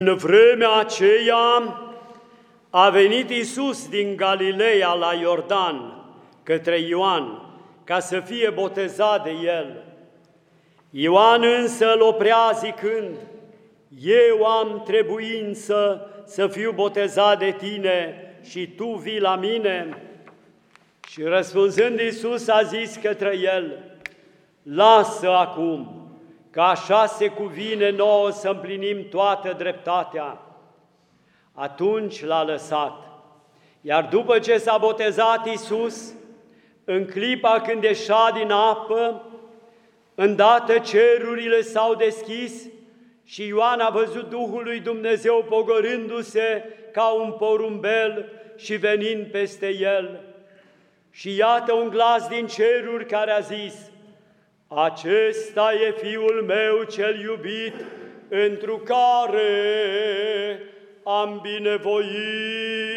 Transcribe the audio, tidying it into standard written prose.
În vremea aceea a venit Iisus din Galileea la Iordan către Ioan ca să fie botezat de el. Ioan însă îl oprea zicând: eu am trebuință să fiu botezat de tine și tu vii la mine? Și răspunzând Iisus a zis către el: lasă acum, că așa se cuvine nouă să împlinim toată dreptatea. Atunci l-a lăsat. Iar după ce s-a botezat Iisus, în clipa când ieșea din apă, îndată cerurile s-au deschis și Ioan a văzut Duhul lui Dumnezeu pogorându-se ca un porumbel și venind peste el. Și iată un glas din ceruri care a zis: acesta e Fiul meu cel iubit, întru care am binevoit.